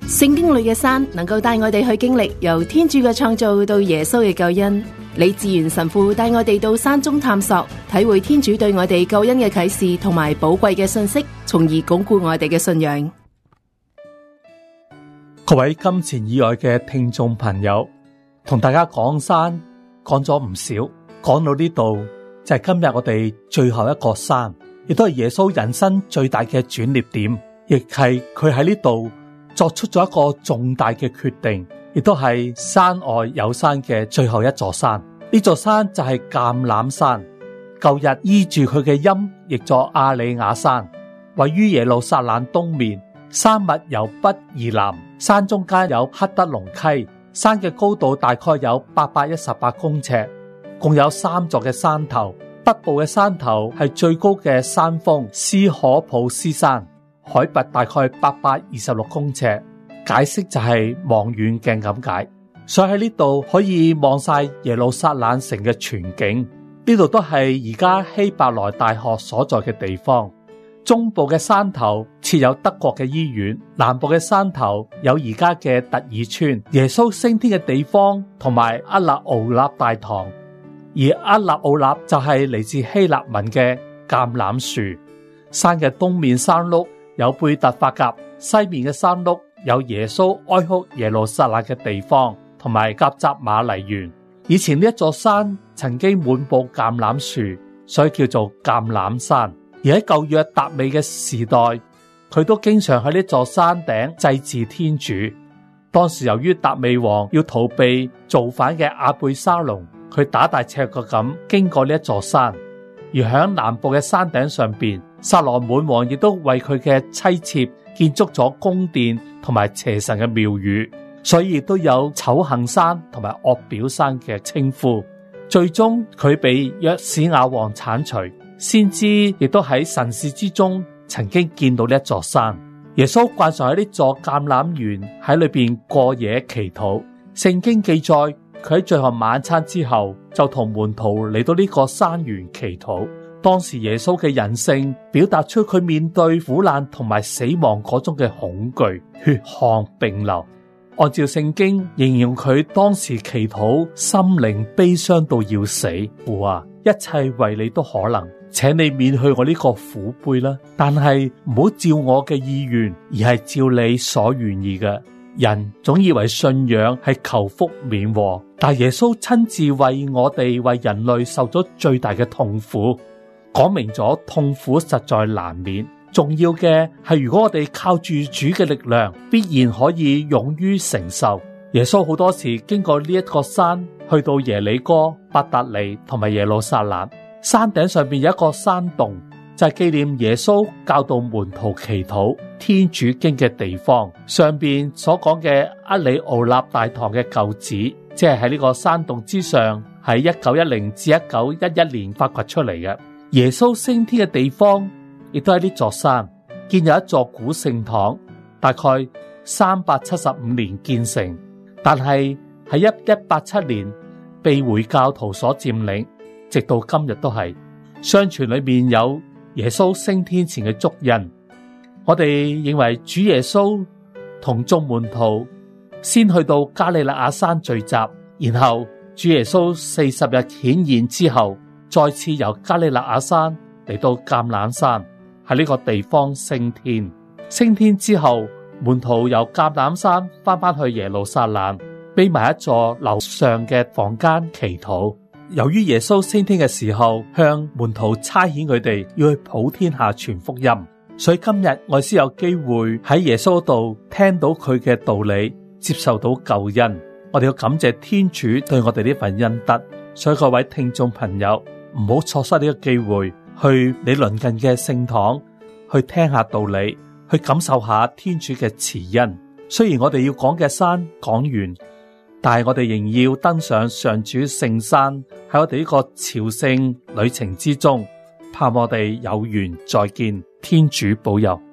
聖經裏嘅山能夠帶我哋去經歷由天主嘅創造到耶穌嘅救恩。李志源神父帶我哋到山中探索，體會天主對我哋救恩嘅啟示同埋寶貴嘅信息，從而鞏固我哋嘅信仰。 各位金錢以外嘅聽眾朋友，同大家講山講咗唔少，講到呢度就係今日我哋最後一個山，亦都係耶穌人生最大嘅轉捩點，亦係佢喺呢度作出咗一個重大嘅決定，亦都係山外有山嘅最後一座山。呢座山就係橄欖山，舊日依住佢嘅音譯作亞里亞山，位於耶路撒冷東面。山脈由北而南，山中間有克德隆溪，山嘅高度大概有818公尺，共有3座嘅山頭。北部嘅山頭係最高嘅山峰斯可普斯山，海拔大概826公尺，解釋就係望遠鏡咁解。所以喺呢度可以望晒耶路撒冷城嘅全景，呢度都係而家希伯來大學所在嘅地方。中部嘅山頭設有德國嘅醫院，南部嘅山頭有而家嘅特爾村、耶穌升天嘅地方同埋厄勒奧納大堂。而厄勒奧納就係嚟自希臘文嘅橄欖樹。山嘅東面山麓有貝特法甲，西面嘅山麓有耶穌哀哭耶路撒冷嘅地方同埋革責瑪黎園。以前呢一座山曾經滿布橄欖樹，所以叫做橄欖山。而喺舊約達味嘅時代，佢都經常喺呢座山頂祭祀天主。當時由於達味王要逃避造反嘅阿貝沙龍，佢打大赤腳咁經過呢一座山。而喺南部嘅山頂上邊，撒羅滿王亦都為佢嘅妻妾建築咗宮殿同埋邪神嘅廟宇，所以亦都有醜行山同埋惡表山嘅稱呼。最終佢被約史亞王鏟除。先知亦都喺神視之中曾經見到呢一座山。耶穌慣常喺呢座橄欖園喺裏邊過夜祈禱。聖經記載佢喺最後晚餐之後就同門徒嚟到呢個山園祈禱。當時耶穌嘅人性表達出佢面對苦難同埋死亡嗰種嘅恐懼，血汗並流。按照聖經形容佢當時祈禱，心靈悲傷到要死。父啊，一切為你都可能，請你免去我呢個苦杯啦，但係唔好照我嘅意願，而係照你所願意嘅。人總以為信仰係求福免禍，但耶穌親自為我哋為人類受咗最大嘅痛苦，講明咗痛苦實在難免。重要嘅係，如果我哋靠住主嘅力量，必然可以勇於承受。耶穌好多時經過呢一個山，去到耶利哥、伯特利同埋耶路撒冷。山頂上邊有一個山洞，就係紀念耶穌教導門徒祈禱天主經嘅地方。上邊所講嘅厄里奧納大堂嘅舊址，即係喺呢個山洞之上，喺1910至1911年發掘出嚟嘅。耶穌升天嘅地方亦都喺呢座山，建有一座古聖堂，大概375年建成，但係喺1187年被回教徒所佔領，直到今日都係。相傳裏面有耶穌升天前嘅足印。我哋認為主耶穌同眾門徒先去到加里肋亞山聚集，然後主耶穌40日顯現之後，再次由加里肋亞山嚟到橄欖山，喺呢個地方升天。升天之後，門徒由橄欖山翻去耶路撒冷，匿埋一座樓上嘅房間祈禱。由於耶穌升天嘅時候向門徒差遣佢哋要去普天下傳福音，所以今日我先有機會喺耶穌度聽到佢嘅道理，接受到救恩。我哋要感謝天主對我哋呢份恩德。所以各位聽眾朋友，唔好錯失呢個機會，去你鄰近嘅聖堂去聽下道理，去感受下天主嘅慈恩。雖然我哋要講嘅山講完，但係我哋仍要登上上主聖山，喺我哋呢個朝聖旅程之中，盼我哋有緣再見。天主保佑。